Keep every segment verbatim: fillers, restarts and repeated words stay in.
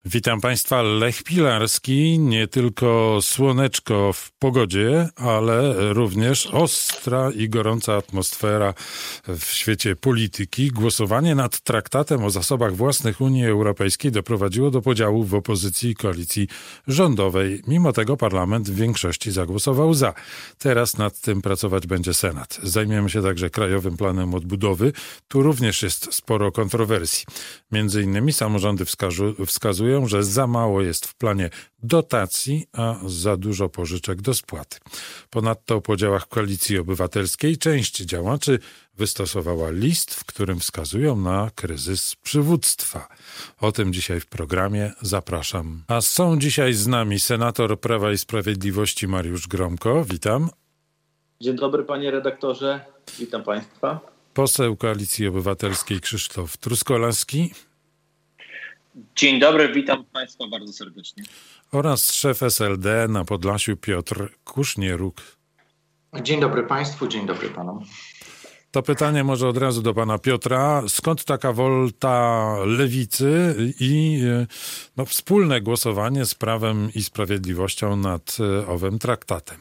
Witam Państwa, Lech Pilarski. Nie tylko słoneczko w pogodzie, ale również ostra i gorąca atmosfera w świecie polityki. Głosowanie nad traktatem o zasobach własnych Unii Europejskiej doprowadziło do podziału w opozycji i koalicji rządowej. Mimo tego parlament w większości zagłosował za. Teraz nad tym pracować będzie Senat. Zajmiemy się także Krajowym Planem Odbudowy. Tu również jest sporo kontrowersji. Między innymi samorządy wskazu- wskazują, że za mało jest w planie dotacji, a za dużo pożyczek do spłaty. Ponadto o podziałach Koalicji Obywatelskiej część działaczy wystosowała list, w którym wskazują na kryzys przywództwa. O tym dzisiaj w programie. Zapraszam. A są dzisiaj z nami senator Prawa i Sprawiedliwości Mariusz Gromko. Witam. Dzień dobry, panie redaktorze. Witam państwa. Poseł Koalicji Obywatelskiej Krzysztof Truskolaski. Dzień dobry, witam państwa bardzo serdecznie. Oraz szef S L D na Podlasiu Piotr Kusznieruk. Dzień dobry państwu, dzień dobry panom. To pytanie może od razu do pana Piotra. Skąd taka wolta lewicy i no, wspólne głosowanie z Prawem i Sprawiedliwością nad owym traktatem?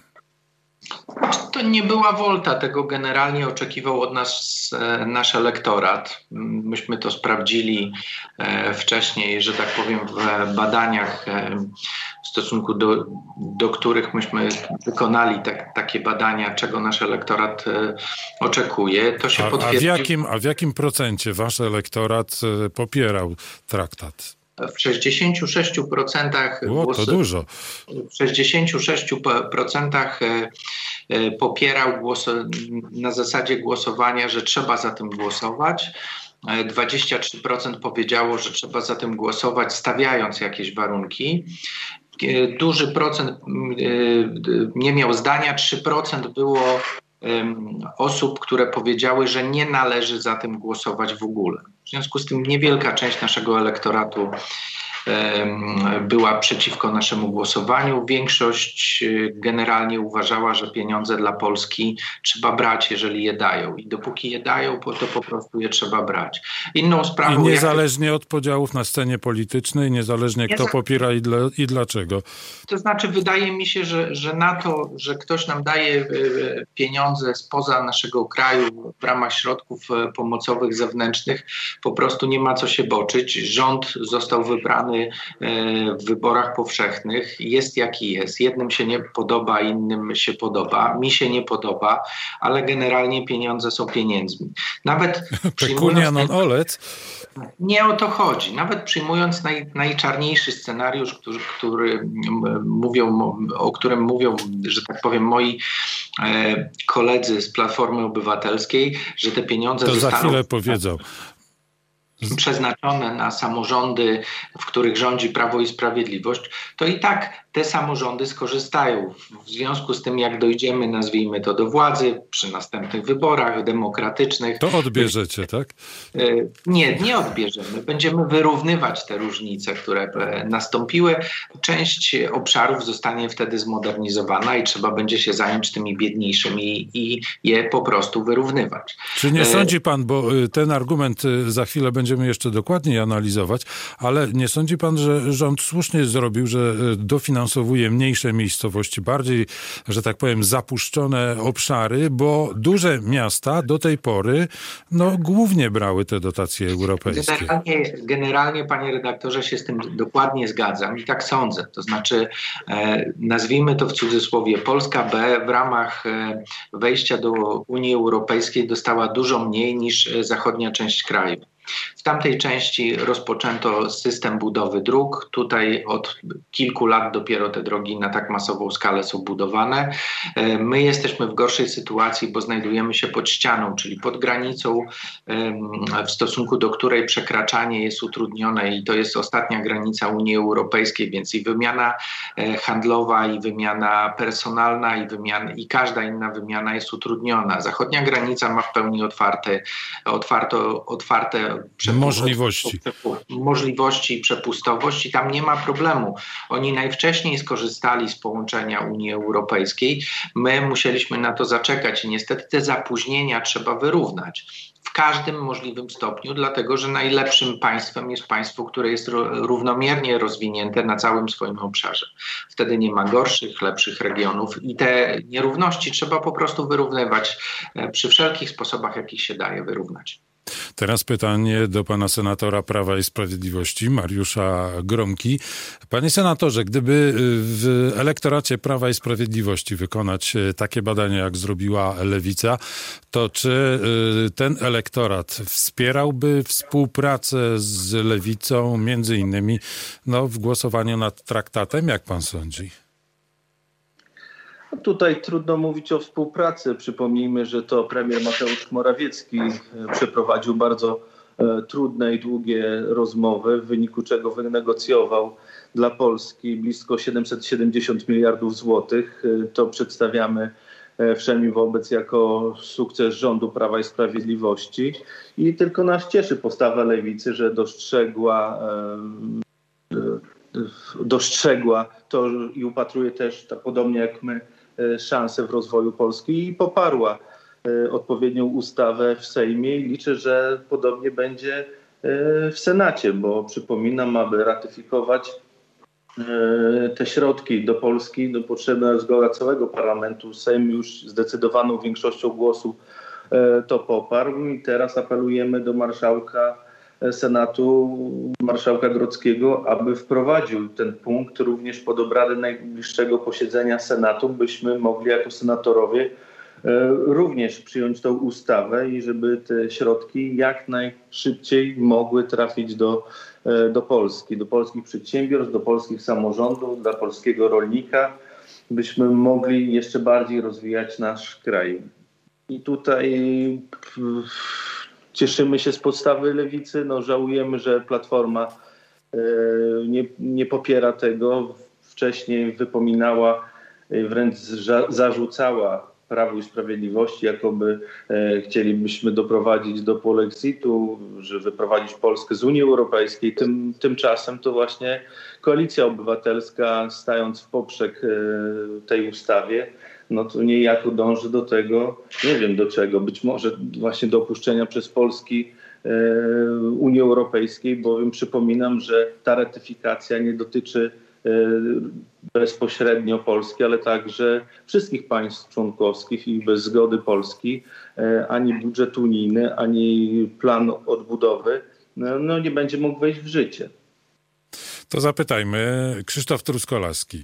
To nie była wolta, tego generalnie oczekiwał od nas nasz elektorat. Myśmy to sprawdzili wcześniej, że tak powiem, w badaniach, w stosunku do, do których myśmy wykonali tak, takie badania, czego nasz elektorat oczekuje. To się a, potwierdzi... a, w jakim, a w jakim procencie wasz elektorat popierał traktat? W sześćdziesięciu sześciu procentach o, to dużo. W sześćdziesięciu sześciu procentach popierał głos na zasadzie głosowania, że trzeba za tym głosować. dwadzieścia trzy procent powiedziało, że trzeba za tym głosować, stawiając jakieś warunki. Duży procent nie miał zdania, trzy procent było osób, które powiedziały, że nie należy za tym głosować w ogóle. W związku z tym niewielka część naszego elektoratu była przeciwko naszemu głosowaniu. Większość generalnie uważała, że pieniądze dla Polski trzeba brać, jeżeli je dają. I dopóki je dają, to po prostu je trzeba brać. Inną sprawą... I niezależnie jak... od podziałów na scenie politycznej, niezależnie kto Niezale... popiera i, dla, i dlaczego. To znaczy wydaje mi się, że, że na to, że ktoś nam daje pieniądze spoza naszego kraju w ramach środków pomocowych zewnętrznych, po prostu nie ma co się boczyć. Rząd został wybrany w wyborach powszechnych, jest jaki jest. Jednym się nie podoba, innym się podoba. Mi się nie podoba, ale generalnie pieniądze są pieniędzmi. Nawet Pekunia non olet. Nie o to chodzi. Nawet przyjmując naj, najczarniejszy scenariusz, który, który mówią, o którym mówią, że tak powiem, moi e, koledzy z Platformy Obywatelskiej, że te pieniądze to zostaną... za chwilę powiedzą. Przeznaczone na samorządy, w których rządzi Prawo i Sprawiedliwość, to i tak te samorządy skorzystają. W związku z tym, jak dojdziemy, nazwijmy to, do władzy przy następnych wyborach demokratycznych... To odbierzecie, tak? Nie, nie odbierzemy. Będziemy wyrównywać te różnice, które nastąpiły. Część obszarów zostanie wtedy zmodernizowana i trzeba będzie się zająć tymi biedniejszymi i je po prostu wyrównywać. Czy nie sądzi pan, bo ten argument za chwilę będziemy jeszcze dokładniej analizować, ale nie sądzi pan, że rząd słusznie zrobił, że dofinansowuje mniejsze miejscowości, bardziej, że tak powiem, zapuszczone obszary, bo duże miasta do tej pory no, głównie brały te dotacje europejskie. Generalnie, generalnie, panie redaktorze, się z tym dokładnie zgadzam i tak sądzę. To znaczy, e, nazwijmy to w cudzysłowie, Polska B w ramach e, wejścia do Unii Europejskiej dostała dużo mniej niż zachodnia część kraju. W tamtej części rozpoczęto system budowy dróg. Tutaj od kilku lat dopiero te drogi na tak masową skalę są budowane. My jesteśmy w gorszej sytuacji, bo znajdujemy się pod ścianą, czyli pod granicą, w stosunku do której przekraczanie jest utrudnione i to jest ostatnia granica Unii Europejskiej, więc i wymiana handlowa, i wymiana personalna, i, wymiana, i każda inna wymiana jest utrudniona. Zachodnia granica ma w pełni otwarte, otwarte, otwarte możliwości. możliwości i przepustowość i tam nie ma problemu. Oni najwcześniej skorzystali z połączenia Unii Europejskiej. My musieliśmy na to zaczekać i niestety te zapóźnienia trzeba wyrównać. W każdym możliwym stopniu, dlatego że najlepszym państwem jest państwo, które jest równomiernie rozwinięte na całym swoim obszarze. Wtedy nie ma gorszych, lepszych regionów i te nierówności trzeba po prostu wyrównywać przy wszelkich sposobach, jakich się daje wyrównać. Teraz pytanie do pana senatora Prawa i Sprawiedliwości, Mariusza Gromki. Panie senatorze, gdyby w elektoracie Prawa i Sprawiedliwości wykonać takie badania, jak zrobiła Lewica, to czy ten elektorat wspierałby współpracę z Lewicą, między innymi no, w głosowaniu nad traktatem? Jak pan sądzi? Tutaj trudno mówić o współpracy. Przypomnijmy, że to premier Mateusz Morawiecki przeprowadził bardzo e, trudne i długie rozmowy, w wyniku czego wynegocjował dla Polski blisko siedemset siedemdziesiąt miliardów złotych. E, to przedstawiamy e, wszemi wobec jako sukces rządu Prawa i Sprawiedliwości. I tylko nas cieszy postawa Lewicy, że dostrzegła e, e, dostrzegła to i upatruje też, tak podobnie jak my, szansę w rozwoju Polski i poparła odpowiednią ustawę w Sejmie i liczę, że podobnie będzie w Senacie, bo przypominam, aby ratyfikować te środki do Polski, do potrzeby zgoda całego parlamentu. Sejm już zdecydowaną większością głosów to poparł i teraz apelujemy do marszałka Senatu, marszałka Grodzkiego, aby wprowadził ten punkt również pod obrady najbliższego posiedzenia Senatu, byśmy mogli jako senatorowie również przyjąć tą ustawę i żeby te środki jak najszybciej mogły trafić do, do Polski, do polskich przedsiębiorstw, do polskich samorządów, dla polskiego rolnika, byśmy mogli jeszcze bardziej rozwijać nasz kraj. I tutaj cieszymy się z podstawy Lewicy, no żałujemy, że Platforma e, nie, nie popiera tego. Wcześniej wypominała, wręcz za, zarzucała Prawu i Sprawiedliwości, jakoby e, chcielibyśmy doprowadzić do polexitu, że wyprowadzić Polskę z Unii Europejskiej. Tym, tymczasem to właśnie Koalicja Obywatelska, stając w poprzek e, tej ustawie, no to niejako dąży do tego, nie wiem do czego, być może właśnie do opuszczenia przez Polski e, Unii Europejskiej, bowiem przypominam, że ta ratyfikacja nie dotyczy e, bezpośrednio Polski, ale także wszystkich państw członkowskich i bez zgody Polski e, ani budżet unijny, ani plan odbudowy no, no nie będzie mógł wejść w życie. To zapytajmy, Krzysztof Truskolaski.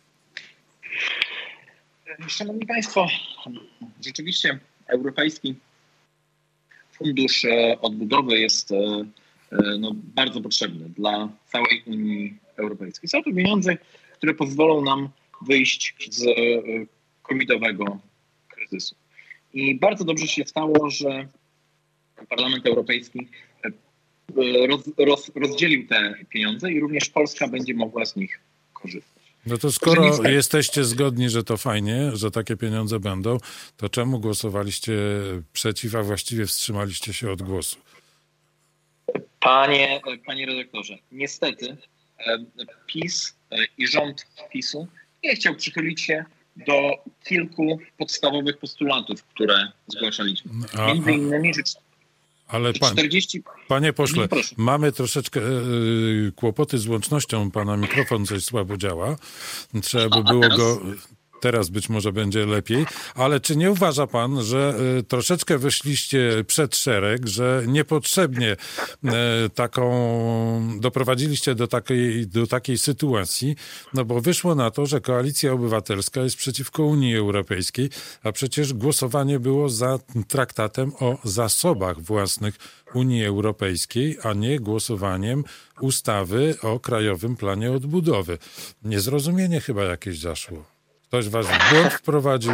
Szanowni Państwo, rzeczywiście Europejski Fundusz Odbudowy jest no, bardzo potrzebny dla całej Unii Europejskiej. Są to pieniądze, które pozwolą nam wyjść z covidowego kryzysu. I bardzo dobrze się stało, że Parlament Europejski roz, roz, rozdzielił te pieniądze i również Polska będzie mogła z nich korzystać. No to skoro jesteście zgodni, że to fajnie, że takie pieniądze będą, to czemu głosowaliście przeciw, a właściwie wstrzymaliście się od głosu? Panie, panie redaktorze, niestety PiS i rząd PiSu nie chciał przychylić się do kilku podstawowych postulatów, które zgłaszaliśmy. A, Między innymi, że ale pan, czterdzieści... Panie pośle, no, mamy troszeczkę yy, kłopoty z łącznością. Pana mikrofon coś słabo działa. Trzeba by było teraz? go... Teraz być może będzie lepiej, ale czy nie uważa pan, że y, troszeczkę wyszliście przed szereg, że niepotrzebnie y, taką doprowadziliście do takiej, do takiej sytuacji, no bo wyszło na to, że Koalicja Obywatelska jest przeciwko Unii Europejskiej, a przecież głosowanie było za traktatem o zasobach własnych Unii Europejskiej, a nie głosowaniem ustawy o Krajowym Planie Odbudowy. Niezrozumienie chyba jakieś zaszło. Ktoś was w błąd wprowadził.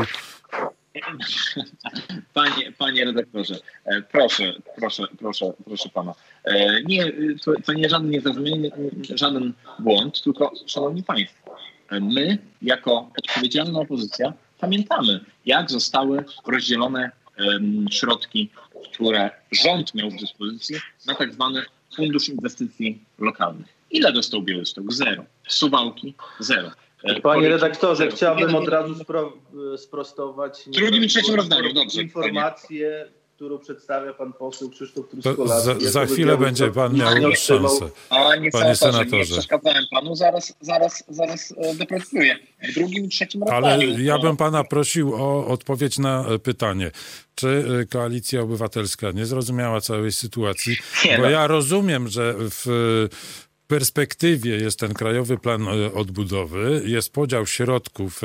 Panie, panie redaktorze, proszę, proszę, proszę, proszę pana. Nie, to, to nie żaden niezrozumienie, żaden błąd, tylko szanowni państwo, my jako odpowiedzialna opozycja pamiętamy, jak zostały rozdzielone um, środki, które rząd miał w dyspozycji na tak zwany Fundusz Inwestycji Lokalnych. Ile dostał Białystok? Zero. Suwałki? Zero. Panie redaktorze, chciałbym od razu spro, sprostować drugim i trzecim rozdaniu, dobrze. informację, którą przedstawia pan poseł Krzysztof Truskolaski. Za, za chwilę będzie pan miał szansę. Panie senatorze, senatorze. nie przeszkadzałem panu, zaraz, zaraz, zaraz doprecyzuję. W drugim i trzecim rozdaniu. Ale ja bym pana prosił o odpowiedź na pytanie. Czy Koalicja Obywatelska nie zrozumiała całej sytuacji? Nie, Bo no. ja rozumiem, że w perspektywie jest ten Krajowy Plan Odbudowy, jest podział środków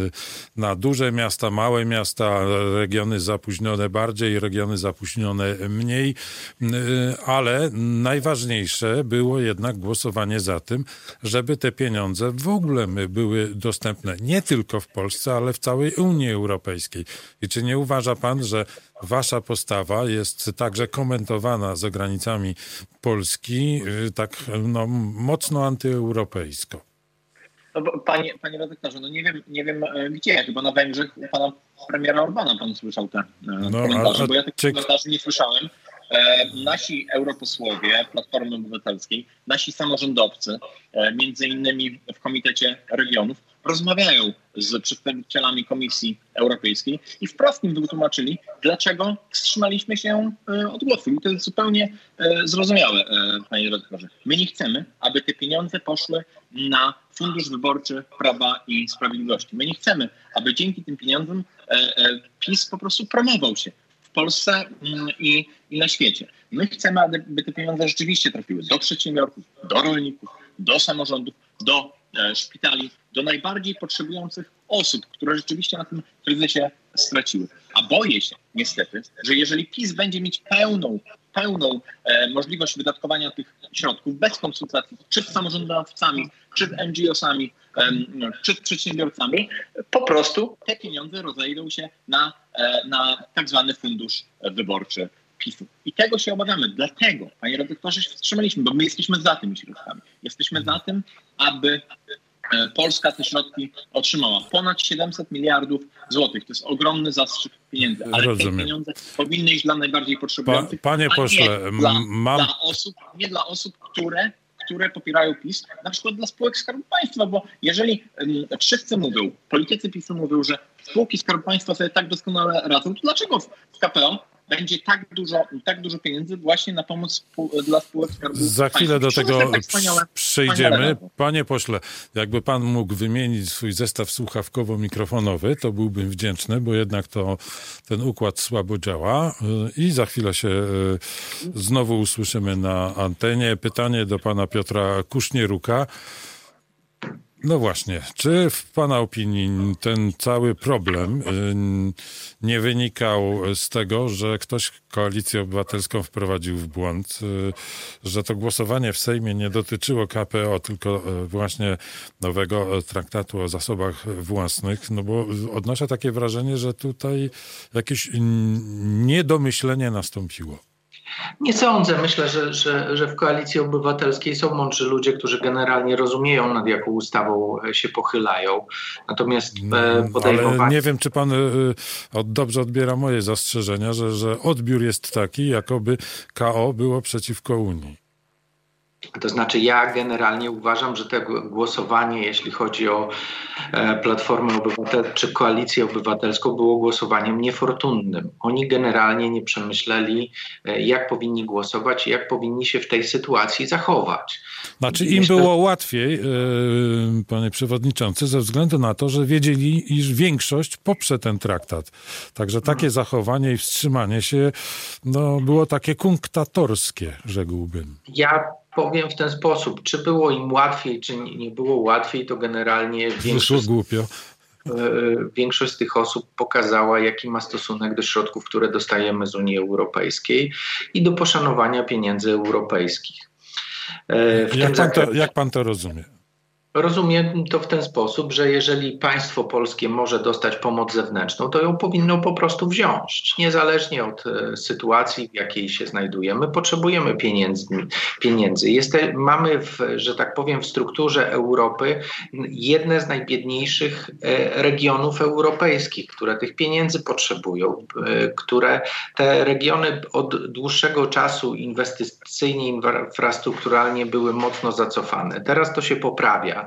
na duże miasta, małe miasta, regiony zapóźnione bardziej, regiony zapóźnione mniej, ale najważniejsze było jednak głosowanie za tym, żeby te pieniądze w ogóle były dostępne nie tylko w Polsce, ale w całej Unii Europejskiej. I czy nie uważa pan, że wasza postawa jest także komentowana za granicami Polski tak no, mocno antyeuropejsko? No bo panie, panie redaktorze, no nie wiem, nie wiem gdzie, chyba na Węgrzech u pana premiera Orbana pan słyszał te no, komentarze, a, a bo ja tych czy... komentarzy nie słyszałem. E, nasi europosłowie Platformy Obywatelskiej, nasi samorządowcy, e, między innymi w Komitecie Regionów, rozmawiają z przedstawicielami Komisji Europejskiej i wprost im wytłumaczyli, dlaczego wstrzymaliśmy się od głosu. I to jest zupełnie zrozumiałe, panie redaktorze. My nie chcemy, aby te pieniądze poszły na Fundusz Wyborczy Prawa i Sprawiedliwości. My nie chcemy, aby dzięki tym pieniądzom PiS po prostu promował się w Polsce i, i na świecie. My chcemy, aby te pieniądze rzeczywiście trafiły do przedsiębiorców, do rolników, do samorządów, do szpitali, do najbardziej potrzebujących osób, które rzeczywiście na tym kryzysie straciły. A boję się niestety, że jeżeli PiS będzie mieć pełną, pełną e, możliwość wydatkowania tych środków bez konsultacji, czy z samorządowcami, czy z en dżi osami, e, czy z przedsiębiorcami, po prostu te pieniądze rozejdą się na, e, na tak zwany fundusz wyborczy PiSu. I tego się obawiamy. Dlatego, panie redaktorze, się wstrzymaliśmy, bo my jesteśmy za tymi środkami. Jesteśmy za tym, aby Polska te środki otrzymała. Ponad siedemset miliardów złotych. To jest ogromny zastrzyk pieniędzy. Ale Rozumiem. te pieniądze powinny iść dla najbardziej potrzebujących. Pa, panie pośle, nie dla, mam... dla osób, nie dla osób, które, które popierają PiS, na przykład dla spółek Skarbu Państwa, bo jeżeli um, wszyscy mówią, politycy PiSu mówią, że spółki Skarbu Państwa sobie tak doskonale radzą, to dlaczego w, w K P O będzie tak dużo, tak dużo pieniędzy właśnie na pomoc dla spółek Skarbu Państwa? Za chwilę do tego tak wspaniale, przyjdziemy. Panie pośle, jakby pan mógł wymienić swój zestaw słuchawkowo-mikrofonowy, to byłbym wdzięczny, bo jednak to ten układ słabo działa i za chwilę się znowu usłyszymy na antenie. Pytanie do pana Piotra Kusznieruka. No właśnie, czy w pana opinii ten cały problem nie wynikał z tego, że ktoś Koalicję Obywatelską wprowadził w błąd, że to głosowanie w Sejmie nie dotyczyło K P O, tylko właśnie nowego traktatu o zasobach własnych, no bo odnoszę takie wrażenie, że tutaj jakieś niedomyślenie nastąpiło. Nie sądzę. Myślę, że, że, że w Koalicji Obywatelskiej są mądrzy ludzie, którzy generalnie rozumieją, nad jaką ustawą się pochylają. Natomiast podejmowanie... Ale nie wiem, czy pan dobrze odbiera moje zastrzeżenia, że, że odbiór jest taki, jakoby K O było przeciwko Unii. To znaczy ja generalnie uważam, że to głosowanie, jeśli chodzi o Platformę Obywatelską czy Koalicję Obywatelską, było głosowaniem niefortunnym. Oni generalnie nie przemyśleli, jak powinni głosować i jak powinni się w tej sytuacji zachować. Znaczy im Myślę... było łatwiej, yy, panie przewodniczący, ze względu na to, że wiedzieli, iż większość poprze ten traktat. Także takie zachowanie i wstrzymanie się no, było takie kunktatorskie, rzekłbym. Ja powiem w ten sposób, czy było im łatwiej, czy nie było łatwiej, to generalnie większość, głupio. większość z tych osób pokazała, jaki ma stosunek do środków, które dostajemy z Unii Europejskiej i do poszanowania pieniędzy europejskich. Jak pan, to, jak pan to rozumie? Rozumiem to w ten sposób, że jeżeli państwo polskie może dostać pomoc zewnętrzną, to ją powinno po prostu wziąć. Niezależnie od e, sytuacji, w jakiej się znajdujemy, potrzebujemy pieniędzy. pieniędzy. Jest, mamy, w, że tak powiem, w strukturze Europy jedne z najbiedniejszych e, regionów europejskich, które tych pieniędzy potrzebują, e, które te regiony od dłuższego czasu inwestycyjnie, infrastrukturalnie były mocno zacofane. Teraz to się poprawia. rozwiązania.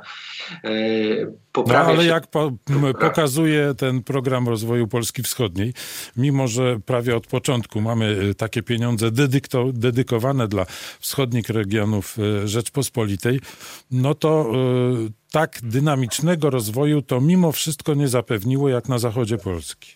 No ale się... jak po, pokazuje ten program rozwoju Polski Wschodniej, mimo że prawie od początku mamy takie pieniądze dedykto, dedykowane dla wschodnich regionów Rzeczpospolitej, no to y, tak dynamicznego rozwoju to mimo wszystko nie zapewniło jak na zachodzie Polski.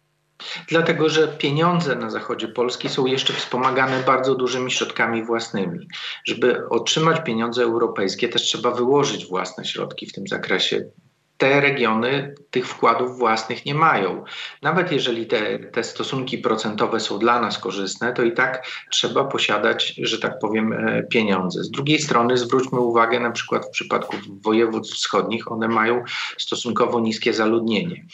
Dlatego, że pieniądze na zachodzie Polski są jeszcze wspomagane bardzo dużymi środkami własnymi. Żeby otrzymać pieniądze europejskie, też trzeba wyłożyć własne środki w tym zakresie. Te regiony tych wkładów własnych nie mają. Nawet jeżeli te, te stosunki procentowe są dla nas korzystne, to i tak trzeba posiadać, że tak powiem, pieniądze. Z drugiej strony zwróćmy uwagę na przykład w przypadku województw wschodnich, one mają stosunkowo niskie zaludnienie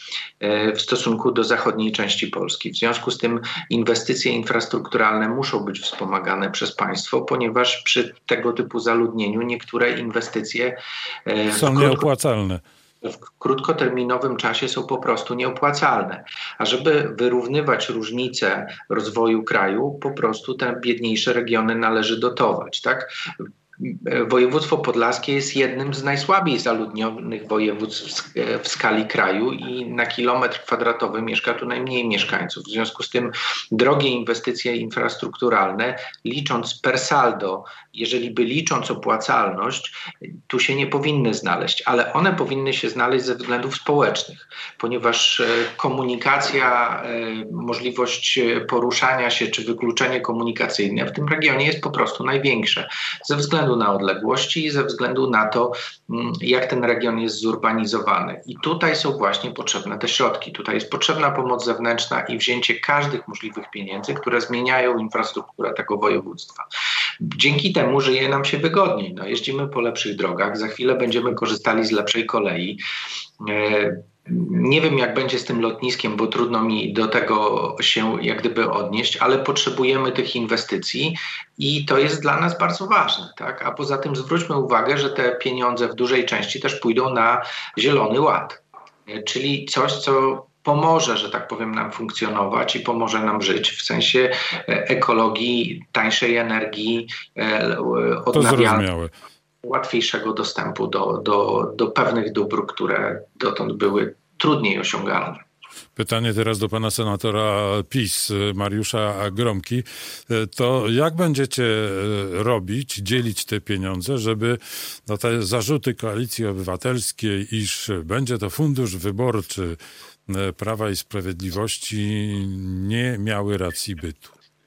w stosunku do zachodniej części Polski. W związku z tym inwestycje infrastrukturalne muszą być wspomagane przez państwo, ponieważ przy tego typu zaludnieniu niektóre inwestycje są nieopłacalne. W krótkoterminowym czasie są po prostu nieopłacalne. A żeby wyrównywać różnice rozwoju kraju, po prostu te biedniejsze regiony należy dotować, tak? Województwo podlaskie jest jednym z najsłabiej zaludnionych województw w skali kraju i na kilometr kwadratowy mieszka tu najmniej mieszkańców. W związku z tym drogie inwestycje infrastrukturalne, licząc per saldo, jeżeli by licząc opłacalność, tu się nie powinny znaleźć, ale one powinny się znaleźć ze względów społecznych, ponieważ komunikacja, możliwość poruszania się czy wykluczenie komunikacyjne w tym regionie jest po prostu największe. Ze względu na odległości i ze względu na to, jak ten region jest zurbanizowany. I tutaj są właśnie potrzebne te środki. Tutaj jest potrzebna pomoc zewnętrzna i wzięcie każdych możliwych pieniędzy, które zmieniają infrastrukturę tego województwa. Dzięki temu żyje nam się wygodniej. No, jeździmy po lepszych drogach, za chwilę będziemy korzystali z lepszej kolei. Nie wiem, jak będzie z tym lotniskiem, bo trudno mi do tego się jak gdyby odnieść, ale potrzebujemy tych inwestycji i to jest dla nas bardzo ważne, tak? A poza tym zwróćmy uwagę, że te pieniądze w dużej części też pójdą na Zielony Ład, czyli coś, co pomoże, że tak powiem, nam funkcjonować i pomoże nam żyć w sensie ekologii, tańszej energii, odnawialnej, łatwiejszego dostępu do, do, do pewnych dóbr, które dotąd były trudniej osiągalne. Pytanie teraz do pana senatora PiS, Mariusza Gromki. To jak będziecie robić, dzielić te pieniądze, żeby no, te zarzuty Koalicji Obywatelskiej, iż będzie to fundusz wyborczy Prawa i Sprawiedliwości, nie miały racji bytu?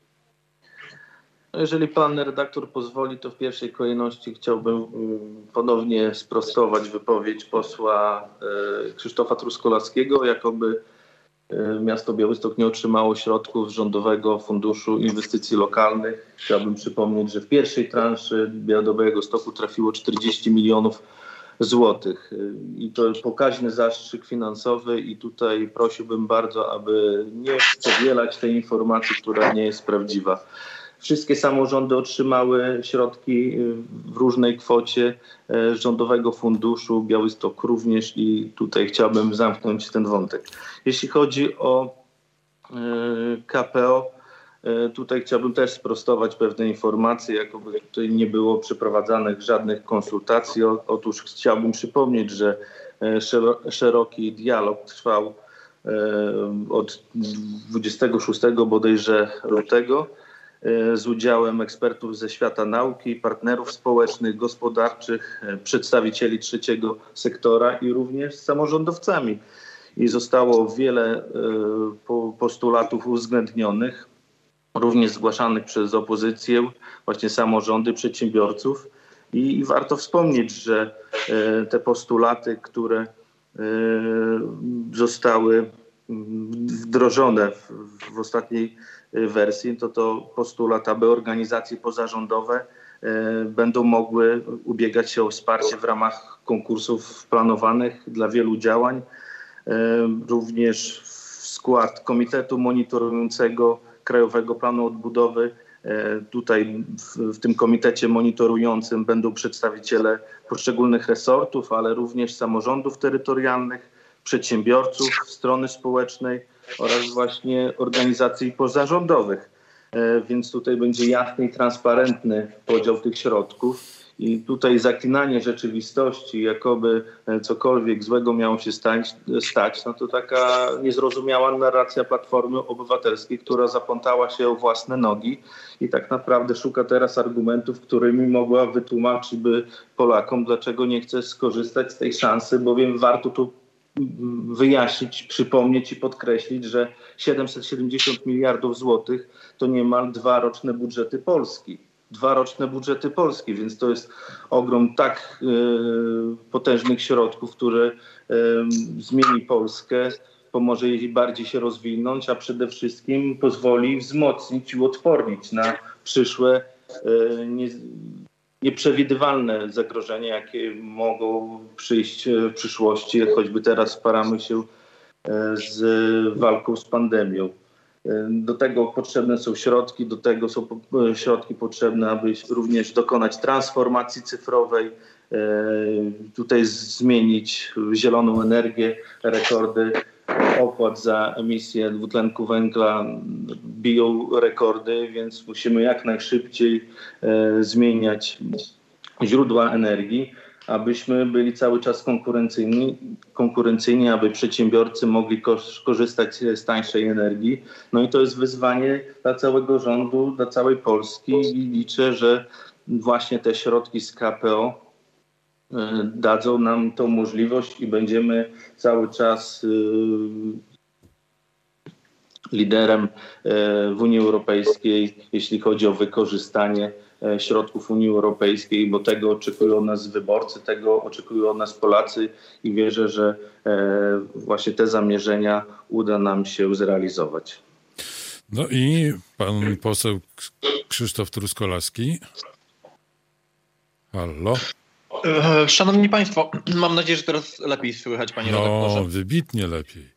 Jeżeli pan redaktor pozwoli, to w pierwszej kolejności chciałbym ponownie sprostować wypowiedź posła Krzysztofa Truskolaskiego, jakoby miasto Białystok nie otrzymało środków z Rządowego Funduszu Inwestycji Lokalnych. Chciałbym przypomnieć, że w pierwszej transzy do Białegostoku trafiło czterdzieści milionów złotych. I to pokaźny zastrzyk finansowy i tutaj prosiłbym bardzo, aby nie powielać tej informacji, która nie jest prawdziwa. Wszystkie samorządy otrzymały środki w różnej kwocie z Rządowego Funduszu, Białystok również i tutaj chciałbym zamknąć ten wątek. Jeśli chodzi o K P O, tutaj chciałbym też sprostować pewne informacje, jakoby tutaj nie było przeprowadzanych żadnych konsultacji. Otóż chciałbym przypomnieć, że szeroki dialog trwał od dwudziestego szóstego bodajże lutego z udziałem ekspertów ze świata nauki, partnerów społecznych, gospodarczych, przedstawicieli trzeciego sektora i również z samorządowcami. I zostało wiele postulatów uwzględnionych, również zgłaszanych przez opozycję, właśnie samorządy, przedsiębiorców. I, i warto wspomnieć, że te postulaty, które zostały wdrożone w, w ostatniej wersji, to to postulat, aby organizacje pozarządowe e, będą mogły ubiegać się o wsparcie w ramach konkursów planowanych dla wielu działań. E, również w skład Komitetu Monitorującego Krajowego Planu Odbudowy. E, tutaj w, w tym komitecie monitorującym będą przedstawiciele poszczególnych resortów, ale również samorządów terytorialnych, przedsiębiorców, strony społecznej oraz właśnie organizacji pozarządowych. Więc tutaj będzie jasny i transparentny podział tych środków I tutaj zaklinanie rzeczywistości, jakoby cokolwiek złego miało się stać, stać, no to taka niezrozumiała narracja Platformy Obywatelskiej, która zaplątała się o własne nogi i tak naprawdę szuka teraz argumentów, którymi mogła wytłumaczyć by Polakom, dlaczego nie chce skorzystać z tej szansy, bowiem warto tu wyjaśnić, przypomnieć i podkreślić, że siedemset siedemdziesiąt miliardów złotych to niemal dwa roczne budżety Polski. Dwa roczne budżety Polski, więc to jest ogrom tak y, potężnych środków, które y, zmieni Polskę, pomoże jej bardziej się rozwinąć, a przede wszystkim pozwoli wzmocnić i uodpornić na przyszłe y, nie, nieprzewidywalne zagrożenia, jakie mogą przyjść w przyszłości, jak choćby teraz staramy się z walką z pandemią. Do tego potrzebne są środki, do tego są środki potrzebne, aby również dokonać transformacji cyfrowej, tutaj zmienić zieloną energię, rekordy opłat za emisję dwutlenku węgla biją rekordy, więc musimy jak najszybciej zmieniać źródła energii, abyśmy byli cały czas konkurencyjni, konkurencyjni, aby przedsiębiorcy mogli korzystać z tańszej energii. No i to jest wyzwanie dla całego rządu, dla całej Polski i liczę, że właśnie te środki z K P O dadzą nam tą możliwość i będziemy cały czas liderem w Unii Europejskiej, jeśli chodzi o wykorzystanie środków Unii Europejskiej, bo tego oczekują od nas wyborcy, tego oczekują od nas Polacy i wierzę, że właśnie te zamierzenia uda nam się zrealizować. No i pan poseł Krzysztof Truskolaski. Halo? Szanowni Państwo, mam nadzieję, że teraz lepiej słychać, panie no, redaktorze. No, wybitnie lepiej.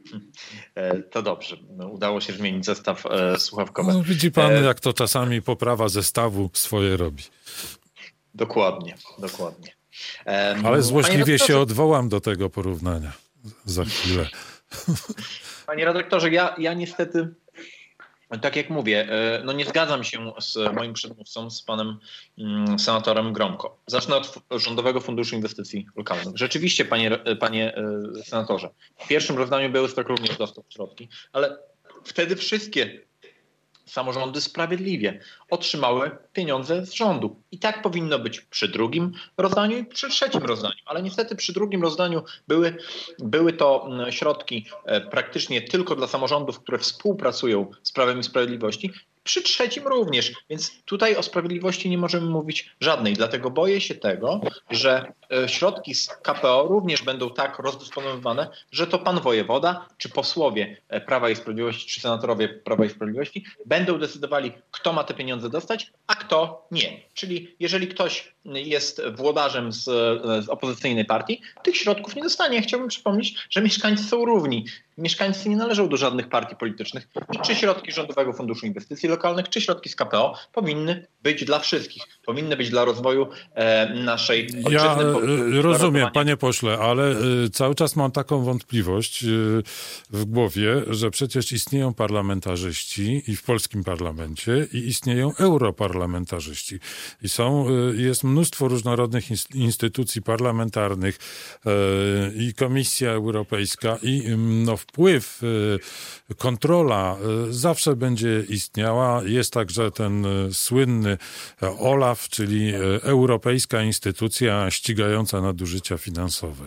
To dobrze. No, udało się zmienić zestaw e, słuchawkowy. No, widzi pan, e... jak to czasami poprawa zestawu swoje robi. Dokładnie, dokładnie. E, Ale złośliwie się odwołam do tego porównania za chwilę. Panie redaktorze, ja, ja niestety... Tak jak mówię, no nie zgadzam się z moim przedmówcą, z panem senatorem Gromko. Zacznę od Rządowego Funduszu Inwestycji Lokalnych. Rzeczywiście, panie, panie senatorze, w pierwszym rozdaniu Białystok również dostał środki, ale wtedy wszystkie samorządy sprawiedliwie otrzymały pieniądze z rządu. I tak powinno być przy drugim rozdaniu i przy trzecim rozdaniu. Ale niestety przy drugim rozdaniu były, były to środki praktycznie tylko dla samorządów, które współpracują z Prawem i Sprawiedliwości. Przy trzecim również, więc tutaj o sprawiedliwości nie możemy mówić żadnej. Dlatego boję się tego, że środki z K P O również będą tak rozdysponowywane, że to pan wojewoda, czy posłowie Prawa i Sprawiedliwości, czy senatorowie Prawa i Sprawiedliwości będą decydowali, kto ma te pieniądze dostać, a kto nie. Czyli jeżeli ktoś jest włodarzem z, z opozycyjnej partii, tych środków nie dostanie. Chciałbym przypomnieć, że mieszkańcy są równi. Mieszkańcy nie należą do żadnych partii politycznych i czy środki Rządowego Funduszu Inwestycji Lokalnych, czy środki z K P O powinny być dla wszystkich. Powinny być dla rozwoju e, naszej ojczyzny. Ja e, rozumiem, panie pośle, ale e, cały czas mam taką wątpliwość e, w głowie, że przecież istnieją parlamentarzyści i w polskim parlamencie i istnieją europarlamentarzyści. I są, e, jest mnóstwo różnorodnych instytucji parlamentarnych e, i Komisja Europejska i no, wpływ, kontrola zawsze będzie istniała. Jest także ten słynny OLAF, czyli Europejska Instytucja Ścigająca Nadużycia Finansowe.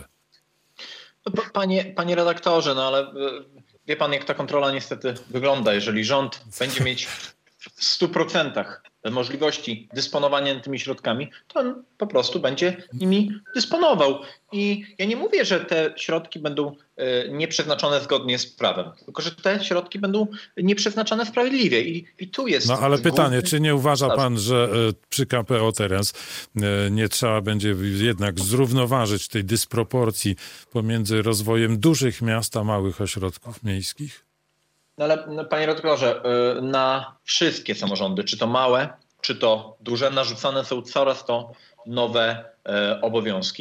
Panie, panie redaktorze, no ale wie pan, jak ta kontrola niestety wygląda. Jeżeli rząd będzie mieć w stu procentach możliwości dysponowania tymi środkami, to on po prostu będzie nimi dysponował. I ja nie mówię, że te środki będą nieprzeznaczone zgodnie z prawem, tylko że te środki będą nieprzeznaczone sprawiedliwie. I, i tu jest... No ale pytanie, czy nie uważa pan, że przy K P O teraz nie trzeba będzie jednak zrównoważyć tej dysproporcji pomiędzy rozwojem dużych miast a małych ośrodków miejskich? No ale no, panie redaktorze, na wszystkie samorządy, czy to małe, czy to duże, narzucane są coraz to nowe e, obowiązki,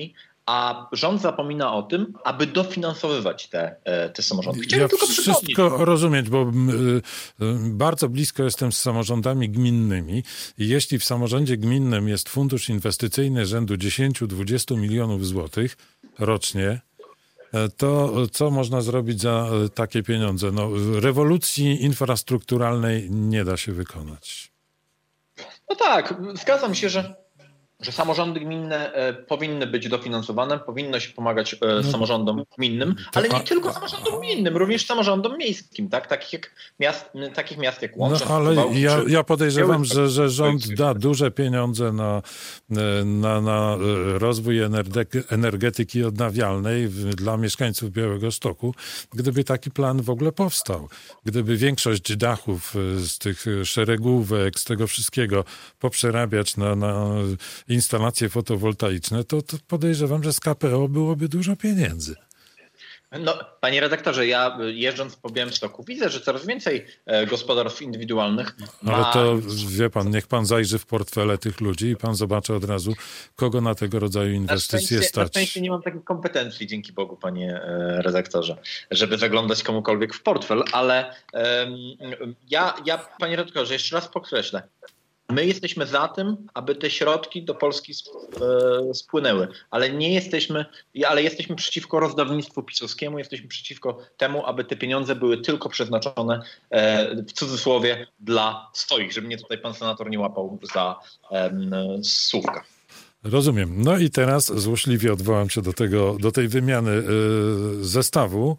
a rząd zapomina o tym, aby dofinansowywać te, te samorządy. Chciałem ja tylko wszystko rozumieć, bo bardzo blisko jestem z samorządami gminnymi i jeśli w samorządzie gminnym jest fundusz inwestycyjny rzędu dziesięć do dwudziestu milionów złotych rocznie, to co można zrobić za takie pieniądze? No, rewolucji infrastrukturalnej nie da się wykonać. No tak, zgadzam się, że, że samorządy gminne e, powinny być dofinansowane, powinno się pomagać e, no, samorządom gminnym, ale nie a, tylko samorządom gminnym, również samorządom miejskim, tak? Takich, jak miast, takich miast jak Łomża. No, ale Bałki, ja, ja podejrzewam, że, że rząd da duże pieniądze na, na, na rozwój energetyki odnawialnej dla mieszkańców Białegostoku, gdyby taki plan w ogóle powstał. Gdyby większość dachów z tych szeregówek, z tego wszystkiego poprzerabiać na, na instalacje fotowoltaiczne, to, to podejrzewam, że z K P O byłoby dużo pieniędzy. No, panie redaktorze, ja jeżdżąc po Białymstoku widzę, że coraz więcej gospodarstw indywidualnych ma... Ale to wie pan, niech pan zajrzy w portfele tych ludzi i pan zobaczy od razu, kogo na tego rodzaju inwestycje na stać. Na szczęście nie mam takich kompetencji, dzięki Bogu, panie redaktorze, żeby zaglądać komukolwiek w portfel, ale um, ja, ja, panie redaktorze, jeszcze raz podkreślę, my jesteśmy za tym, aby te środki do Polski spłynęły, ale nie jesteśmy, ale jesteśmy przeciwko rozdawnictwu pisowskiemu, jesteśmy przeciwko temu, aby te pieniądze były tylko przeznaczone w cudzysłowie dla swoich, żeby mnie tutaj pan senator nie łapał za um, słówka. Rozumiem. No i teraz złośliwie odwołam się do tego, do tej wymiany y, zestawu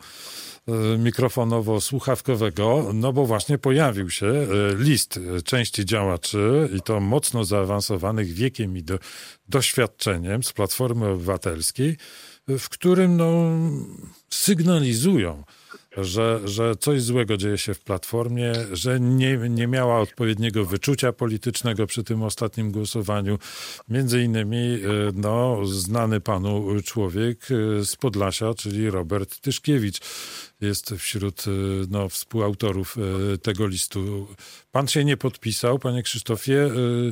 mikrofonowo-słuchawkowego, no bo właśnie pojawił się list części działaczy i to mocno zaawansowanych wiekiem i do, doświadczeniem z Platformy Obywatelskiej, w którym no, sygnalizują, że, że coś złego dzieje się w Platformie, że nie, nie miała odpowiedniego wyczucia politycznego przy tym ostatnim głosowaniu. Między innymi no, znany panu człowiek z Podlasia, czyli Robert Tyszkiewicz, jest wśród no, współautorów tego listu. Pan się nie podpisał, panie Krzysztofie.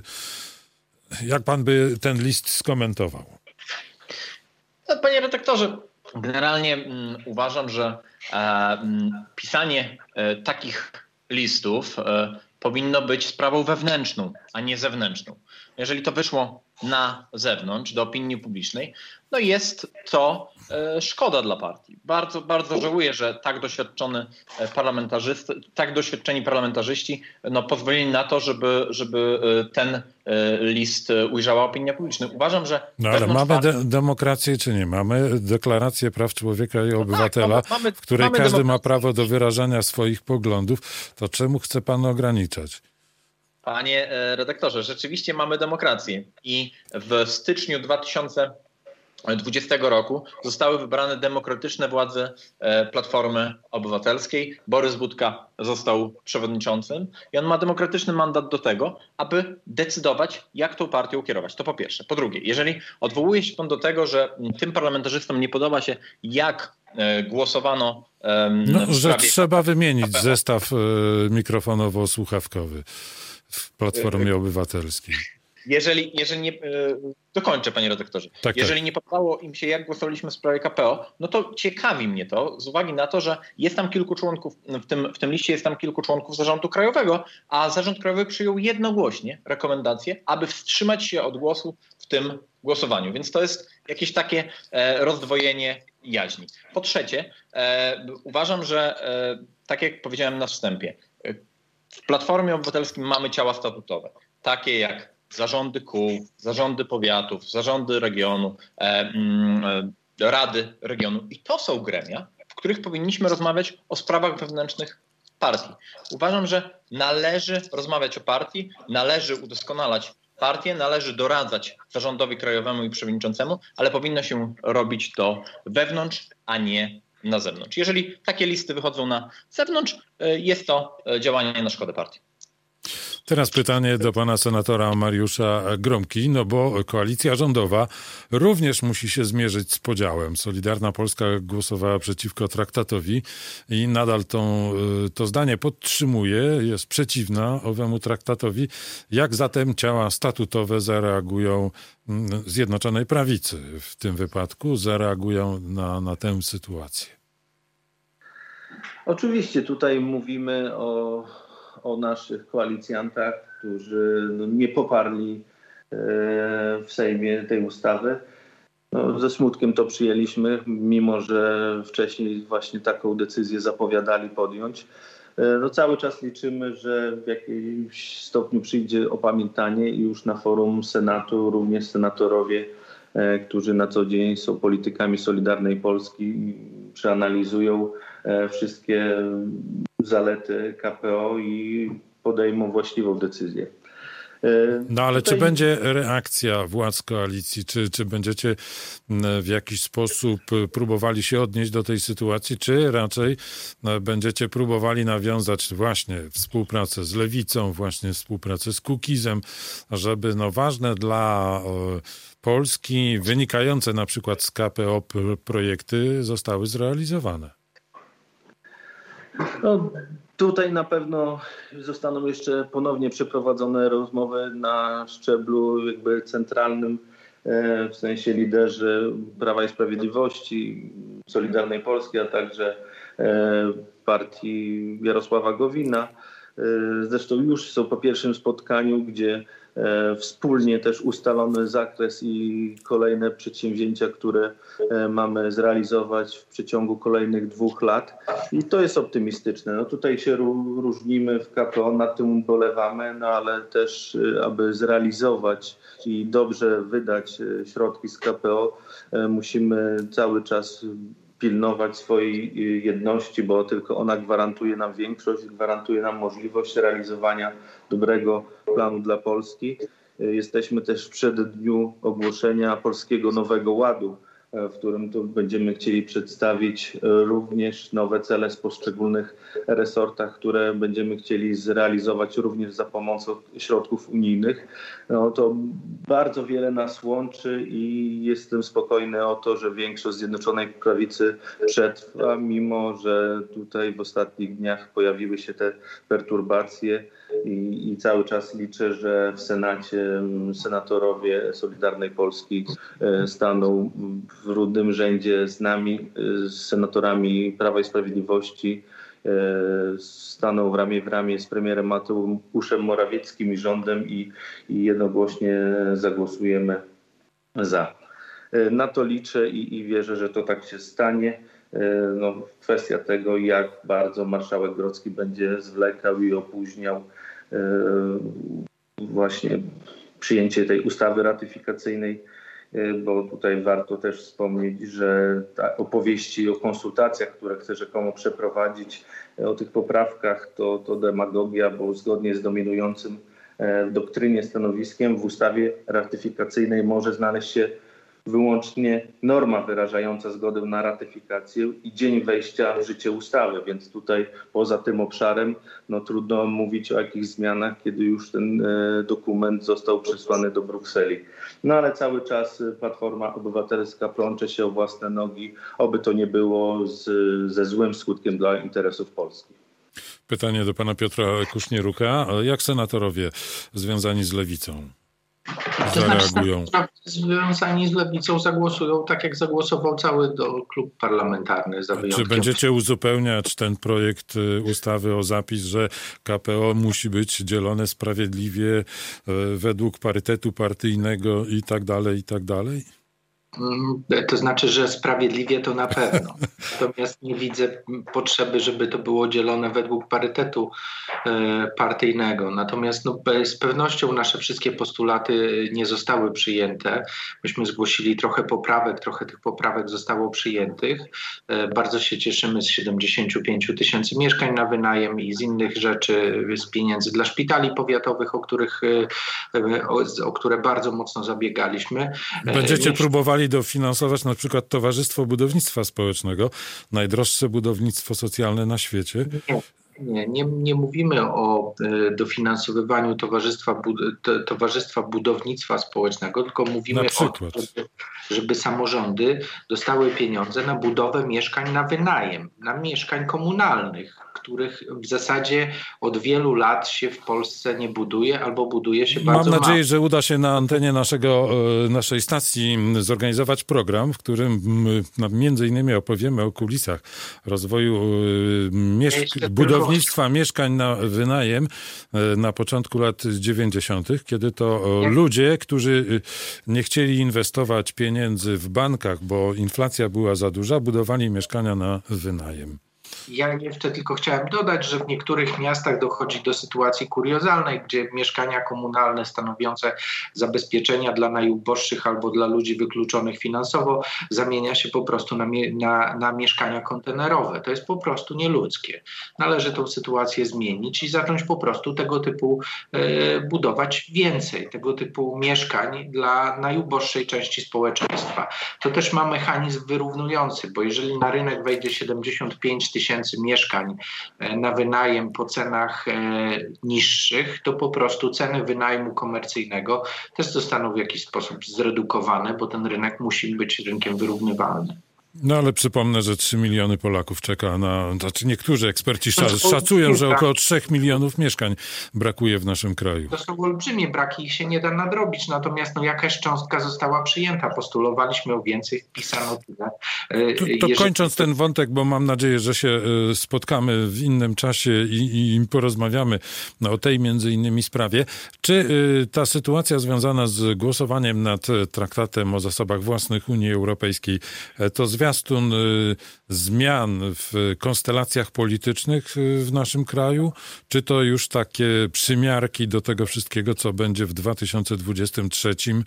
Jak pan by ten list skomentował? No, panie redaktorze, generalnie mm, uważam, że e, m, pisanie e, takich listów e, powinno być sprawą wewnętrzną, a nie zewnętrzną. Jeżeli to wyszło na zewnątrz, do opinii publicznej, no jest to e, szkoda dla partii. Bardzo, bardzo żałuję, że tak doświadczony parlamentarzysta, tak doświadczeni parlamentarzyści no, pozwolili na to, żeby, żeby ten list ujrzała opinia publiczna. Uważam, że... No ale mamy partii... de- demokrację czy nie? Mamy deklarację praw człowieka i obywatela, no tak, mamy, mamy, w której każdy demokrację. ma prawo do wyrażania swoich poglądów. To czemu chce pan ograniczać? Panie redaktorze, rzeczywiście mamy demokrację i w styczniu dwa tysiące dwudziestego roku zostały wybrane demokratyczne władze Platformy Obywatelskiej. Borys Budka został przewodniczącym i on ma demokratyczny mandat do tego, aby decydować, jak tą partią kierować. To po pierwsze. Po drugie, jeżeli odwołuje się pan do tego, że tym parlamentarzystom nie podoba się, jak głosowano um, no, w sprawie... że trzeba wymienić K P O. Zestaw y, mikrofonowo-słuchawkowy w Platformie Obywatelskiej. Jeżeli, jeżeli nie... Dokończę, panie redaktorze. Tak, jeżeli tak. nie podobało im się, jak głosowaliśmy w sprawie K P O, no to ciekawi mnie to z uwagi na to, że jest tam kilku członków, w tym, w tym liście jest tam kilku członków Zarządu Krajowego, a Zarząd Krajowy przyjął jednogłośnie rekomendację, aby wstrzymać się od głosu w tym głosowaniu. Więc to jest jakieś takie e, rozdwojenie jaźni. Po trzecie, e, uważam, że e, tak jak powiedziałem na wstępie, e, w Platformie Obywatelskiej mamy ciała statutowe, takie jak zarządy kół, zarządy powiatów, zarządy regionu, e, e, rady regionu. I to są gremia, w których powinniśmy rozmawiać o sprawach wewnętrznych partii. Uważam, że należy rozmawiać o partii, należy udoskonalać partię, należy doradzać zarządowi krajowemu i przewodniczącemu, ale powinno się robić to wewnątrz, a nie na zewnątrz. Jeżeli takie listy wychodzą na zewnątrz, jest to działanie na szkodę partii. Teraz pytanie do pana senatora Mariusza Gromki, no bo koalicja rządowa również musi się zmierzyć z podziałem. Solidarna Polska głosowała przeciwko traktatowi i nadal tą, to zdanie podtrzymuje, jest przeciwna owemu traktatowi. Jak zatem ciała statutowe zareagują Zjednoczonej Prawicy w tym wypadku, zareagują na, na tę sytuację? Oczywiście tutaj mówimy o, o naszych koalicjantach, którzy no, nie poparli e, w Sejmie tej ustawy. No, ze smutkiem to przyjęliśmy, mimo że wcześniej właśnie taką decyzję zapowiadali podjąć. E, no, cały czas liczymy, że w jakimś stopniu przyjdzie opamiętanie i już na forum Senatu również senatorowie, e, którzy na co dzień są politykami Solidarnej Polski, przeanalizują wszystkie zalety K P O i podejmą właściwą decyzję. No ale Tutaj... czy będzie reakcja władz koalicji? Czy, czy będziecie w jakiś sposób próbowali się odnieść do tej sytuacji, czy raczej będziecie próbowali nawiązać właśnie współpracę z Lewicą, właśnie współpracę z Kukizem, żeby no ważne dla Polski, wynikające na przykład z K P O projekty zostały zrealizowane? No, tutaj na pewno zostaną jeszcze ponownie przeprowadzone rozmowy na szczeblu jakby centralnym, w sensie liderzy Prawa i Sprawiedliwości, Solidarnej Polski, a także partii Jarosława Gowina. Zresztą już są po pierwszym spotkaniu, gdzie wspólnie też ustalony zakres i kolejne przedsięwzięcia, które mamy zrealizować w przeciągu kolejnych dwóch lat. I to jest optymistyczne. No tutaj się różnimy w K P O, nad tym ubolewamy, no ale też, aby zrealizować i dobrze wydać środki z K P O, musimy cały czas pilnować swojej jedności, bo tylko ona gwarantuje nam większość, gwarantuje nam możliwość realizowania dobrego planu dla Polski. Jesteśmy też w przeddniu ogłoszenia Polskiego Nowego Ładu, w którym tu będziemy chcieli przedstawić również nowe cele z poszczególnych resortach, które będziemy chcieli zrealizować również za pomocą środków unijnych. No to bardzo wiele nas łączy i jestem spokojny o to, że większość Zjednoczonej Prawicy przetrwa, mimo że tutaj w ostatnich dniach pojawiły się te perturbacje i, i cały czas liczę, że w Senacie senatorowie Solidarnej Polski staną w równym rzędzie z nami, z senatorami Prawa i Sprawiedliwości, staną w ramię w ramię z premierem Mateuszem Morawieckim i rządem i, i jednogłośnie zagłosujemy za. Na to liczę i, i wierzę, że to tak się stanie. No, kwestia tego, jak bardzo marszałek Grodzki będzie zwlekał i opóźniał właśnie przyjęcie tej ustawy ratyfikacyjnej, bo tutaj warto też wspomnieć, że ta opowieści o konsultacjach, które chce rzekomo przeprowadzić, o tych poprawkach, to, to demagogia, bo zgodnie z dominującym w doktrynie stanowiskiem w ustawie ratyfikacyjnej może znaleźć się wyłącznie norma wyrażająca zgodę na ratyfikację i dzień wejścia w życie ustawy, więc tutaj poza tym obszarem no, trudno mówić o jakichś zmianach, kiedy już ten e, dokument został przesłany do Brukseli. No ale cały czas Platforma Obywatelska plącze się o własne nogi, oby to nie było z, ze złym skutkiem dla interesów Polski. Pytanie do pana Piotra Kusznieruka. Jak senatorowie związani z Lewicą To zareagują? Znaczy, związani z Lewicą zagłosują tak, jak zagłosował cały do klub parlamentarny. Za wyjątkiem. Czy będziecie uzupełniać ten projekt ustawy o zapis, że K P O musi być dzielone sprawiedliwie według parytetu partyjnego i tak dalej, i tak dalej? To znaczy, że sprawiedliwie to na pewno. Natomiast nie widzę potrzeby, żeby to było dzielone według parytetu partyjnego. Natomiast no, z pewnością nasze wszystkie postulaty nie zostały przyjęte. Myśmy zgłosili trochę poprawek, trochę tych poprawek zostało przyjętych. Bardzo się cieszymy z siedemdziesięciu pięciu tysięcy mieszkań na wynajem i z innych rzeczy, z pieniędzy dla szpitali powiatowych, o których o, o które bardzo mocno zabiegaliśmy. Będziecie Więc... próbowali dofinansować na przykład Towarzystwo Budownictwa Społecznego, najdroższe budownictwo socjalne na świecie? Nie, Nie, nie, nie mówimy o e, dofinansowywaniu Towarzystwa, Bud to, Towarzystwa Budownictwa Społecznego, tylko mówimy o tym, żeby, żeby samorządy dostały pieniądze na budowę mieszkań na wynajem, na mieszkań komunalnych, których w zasadzie od wielu lat się w Polsce nie buduje albo buduje się bardzo mało. Mam nadzieję, że uda się na antenie naszego, naszej stacji zorganizować program, w którym między innymi opowiemy o kulisach rozwoju mieszk- budownictwa mieszkań na wynajem na początku lat dziewięćdziesiątych, kiedy to ludzie, którzy nie chcieli inwestować pieniędzy w bankach, bo inflacja była za duża, budowali mieszkania na wynajem. Ja jeszcze tylko chciałem dodać, że w niektórych miastach dochodzi do sytuacji kuriozalnej, gdzie mieszkania komunalne stanowiące zabezpieczenia dla najuboższych albo dla ludzi wykluczonych finansowo zamienia się po prostu na, na, na mieszkania kontenerowe. To jest po prostu nieludzkie. Należy tą sytuację zmienić i zacząć po prostu tego typu e, budować więcej, tego typu mieszkań dla najuboższej części społeczeństwa. To też ma mechanizm wyrównujący, bo jeżeli na rynek wejdzie siedemdziesiąt pięć tysięcy mieszkań na wynajem po cenach niższych, to po prostu ceny wynajmu komercyjnego też zostaną w jakiś sposób zredukowane, bo ten rynek musi być rynkiem wyrównywalnym. No ale przypomnę, że trzy miliony Polaków czeka na... Znaczy niektórzy eksperci szacują, że około trzech milionów mieszkań brakuje w naszym kraju. To są olbrzymie braki, ich się nie da nadrobić, natomiast no, jakaś cząstka została przyjęta. Postulowaliśmy o więcej, wpisano tyle. To, to Jeżeli... kończąc ten wątek, bo mam nadzieję, że się spotkamy w innym czasie i, i porozmawiamy no, o tej między innymi sprawie. Czy ta sytuacja związana z głosowaniem nad traktatem o zasobach własnych Unii Europejskiej to związane zwiastun y, zmian w konstelacjach politycznych w naszym kraju? Czy to już takie przymiarki do tego wszystkiego, co będzie w dwa tysiące dwudziestym trzecim?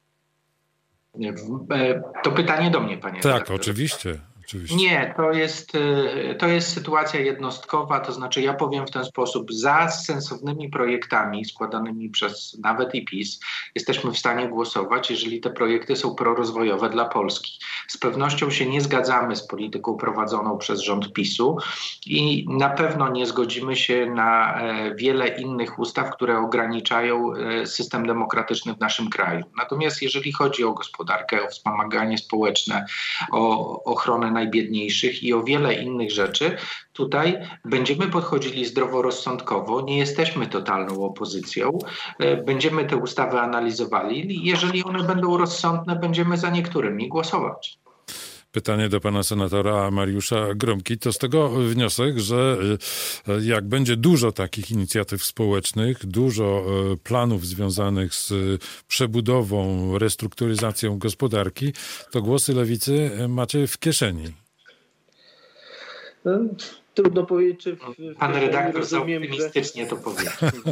To pytanie do mnie, panie Tak, redaktorze. Oczywiście. Oczywiście. Nie, to jest, to jest sytuacja jednostkowa, to znaczy ja powiem w ten sposób, za sensownymi projektami składanymi przez nawet i PiS jesteśmy w stanie głosować, jeżeli te projekty są prorozwojowe dla Polski. Z pewnością się nie zgadzamy z polityką prowadzoną przez rząd PiSu i na pewno nie zgodzimy się na wiele innych ustaw, które ograniczają system demokratyczny w naszym kraju. Natomiast jeżeli chodzi o gospodarkę, o wspomaganie społeczne, o ochronę najbiedniejszych i o wiele innych rzeczy, tutaj będziemy podchodzili zdroworozsądkowo, nie jesteśmy totalną opozycją, będziemy te ustawy analizowali i jeżeli one będą rozsądne, będziemy za niektórymi głosować. Pytanie do pana senatora Mariusza Gromki. To z tego wniosek, że jak będzie dużo takich inicjatyw społecznych, dużo planów związanych z przebudową, restrukturyzacją gospodarki, to głosy lewicy macie w kieszeni. No, trudno powiedzieć, czy... W, pan redaktor za optymistycznie to powie.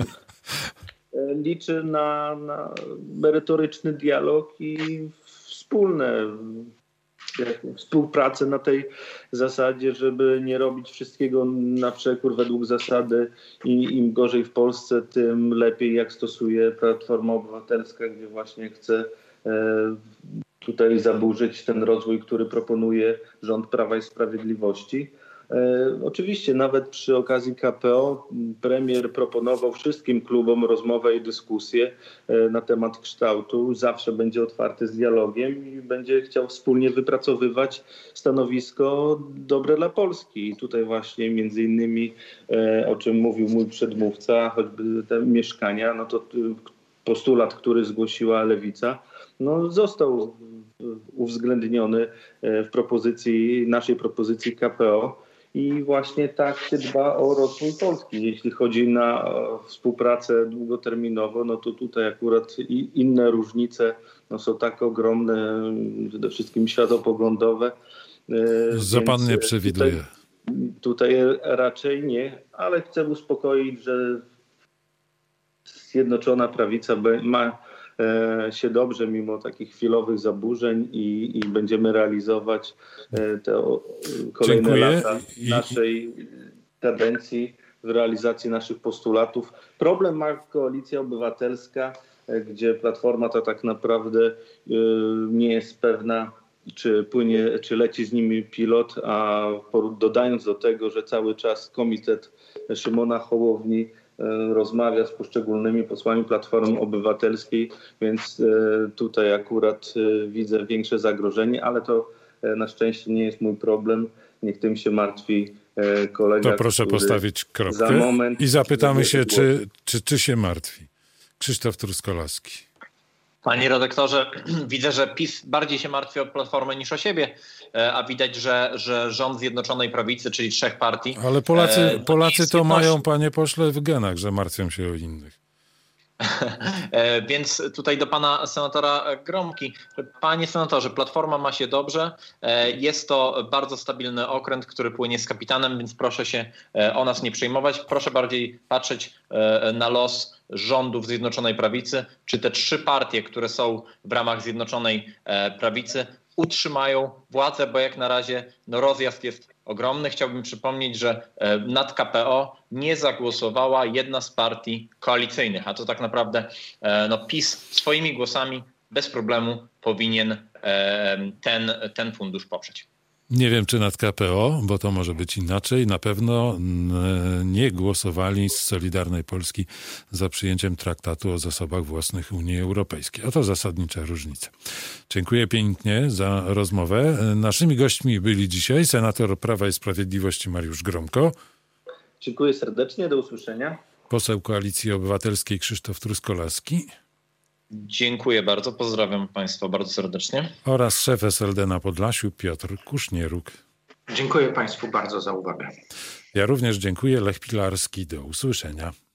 Liczy na, na merytoryczny dialog i wspólne współpracę na tej zasadzie, żeby nie robić wszystkiego na przekór według zasady i im gorzej w Polsce, tym lepiej, jak stosuje Platforma Obywatelska, gdzie właśnie chce e, tutaj zaburzyć ten rozwój, który proponuje rząd Prawa i Sprawiedliwości. E, oczywiście nawet przy okazji K P O premier proponował wszystkim klubom rozmowę i dyskusję e, na temat kształtu. Zawsze będzie otwarty z dialogiem i będzie chciał wspólnie wypracowywać stanowisko dobre dla Polski. I tutaj właśnie między innymi, e, o czym mówił mój przedmówca, choćby te mieszkania, no to postulat, który zgłosiła Lewica, no został uwzględniony w propozycji, naszej propozycji K P O. I właśnie tak się dba o rozwój Polski. Jeśli chodzi na współpracę długoterminową, no to tutaj akurat inne różnice no są tak ogromne, przede wszystkim światopoglądowe. Że pan nie przewiduje. Tutaj, tutaj raczej nie, ale chcę uspokoić, że Zjednoczona Prawica ma się dobrze mimo takich chwilowych zaburzeń i, i będziemy realizować te kolejne Dziękuję. lata naszej kadencji w realizacji naszych postulatów. Problem ma Koalicja Obywatelska, gdzie Platforma to tak naprawdę nie jest pewna czy płynie, czy leci z nimi pilot, a dodając do tego, że cały czas komitet Szymona Hołowni rozmawia z poszczególnymi posłami Platformy Obywatelskiej, więc tutaj akurat widzę większe zagrożenie, ale to na szczęście nie jest mój problem. Niech tym się martwi kolega. To proszę postawić kropkę i zapytamy się, czy, czy, czy się martwi. Krzysztof Truskolaski. Panie redaktorze, widzę, że PiS bardziej się martwi o Platformę niż o siebie, a widać, że, że rząd Zjednoczonej Prawicy, czyli trzech partii... Ale Polacy, no Polacy to mają, panie pośle, w genach, że martwią się o innych. Więc tutaj do pana senatora Gromki. Panie senatorze, Platforma ma się dobrze. Jest to bardzo stabilny okręt, który płynie z kapitanem, więc proszę się o nas nie przejmować. Proszę bardziej patrzeć na los rządów Zjednoczonej Prawicy. Czy te trzy partie, które są w ramach Zjednoczonej Prawicy, utrzymają władzę, bo jak na razie no, rozjazd jest ogromny. Chciałbym przypomnieć, że nad K P O nie zagłosowała jedna z partii koalicyjnych, a to tak naprawdę no, PiS swoimi głosami bez problemu powinien ten, ten fundusz poprzeć. Nie wiem, czy nad K P O, bo to może być inaczej. Na pewno nie głosowali z Solidarnej Polski za przyjęciem traktatu o zasobach własnych Unii Europejskiej. A to zasadnicza różnica. Dziękuję pięknie za rozmowę. Naszymi gośćmi byli dzisiaj senator Prawa i Sprawiedliwości Mariusz Gromko. Dziękuję serdecznie, do usłyszenia. Poseł Koalicji Obywatelskiej Krzysztof Truskolaski. Dziękuję bardzo, pozdrawiam państwa bardzo serdecznie. Oraz szef S L D na Podlasiu Piotr Kusznieruk. Dziękuję państwu bardzo za uwagę. Ja również dziękuję. Lech Pilarski, do usłyszenia.